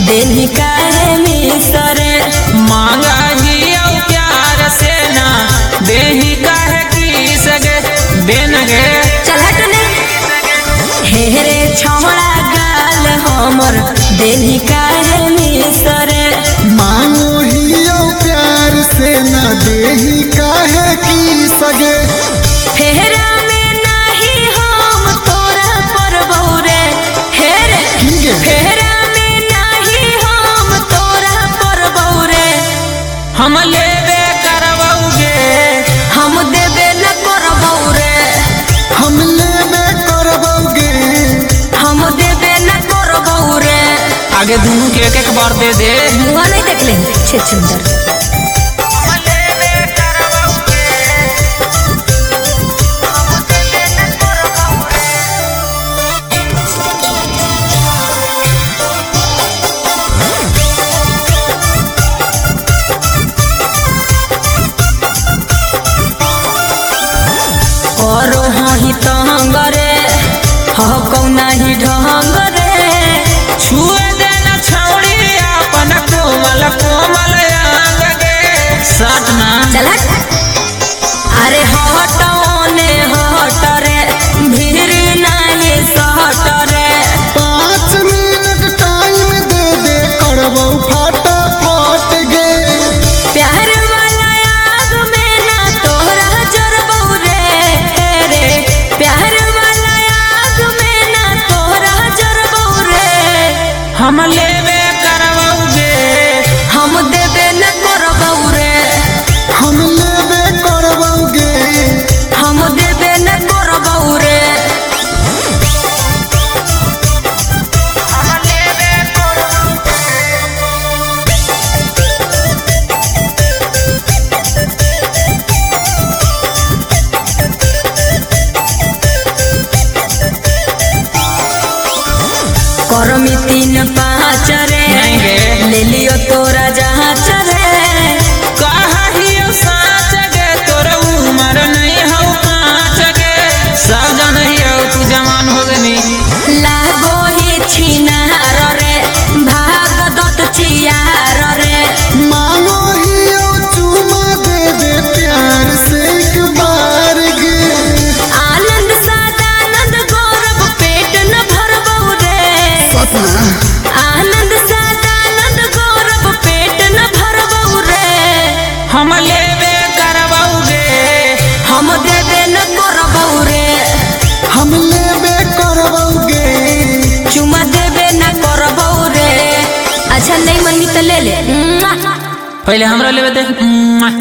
देनी काहे मिसरे मांगा ही प्यार से ना देही काहे की सगे देन गे चल हटने हेरे छौड़ा गाल हमर देनी काहे मिसरे मांगो ही प्यार से ना देही काहे की सगे फेरा में नाही हम तोरा पर बौरे हेरे फेरा में नाही हम तोरा पर बौरे हम लेबे करबौगे हम देबे न करबौरे हम लेबे करबौगे हम देबे न करबौरे आगे दोनों के एक बार दे दे मुआ नहीं देख ले छे सुंदर करो ही तंगरे हो कौना ही ढंगरे छुए देना छौड़ी अपन कोमल कोमल अंग गे सटना चल अरे हटने हट रे भीड़ नहीं सहट रे 5 मिनट टाइम दे दे करबौ फटाफट गे प्यार वाला आग में ना तोरा जरबौ रे प्यार वाला आग में ना तोरा जरबौ रे हम लेबे करबौगे हम देबे न करबौ रे हम लेबे करबौगे हम देबे न करबौ रे करमी 3-5 रे नहीं गे। ले लियो तोरा जहाँ चरे कहियो साँच गे तोर उमर नहीं हौ काँच गे सब जनहियो तू जवान हो गनी लागो ही छिनार रे भाग दत चियार रे मांगो ही चुमा दे दे प्यार से एक बार गे आनंद सदानंद गौरव पेट न भरबौ रे सपना आनंद सदानंद गौरव पेट न भरबौ रे हम लेबे करबौगे हम देबे न करबौ रे हम लेबे करबौगे चुमा देबे न करबौ रे अच्छा नहीं मनी तो ले ले पहले हमरा लेबे दे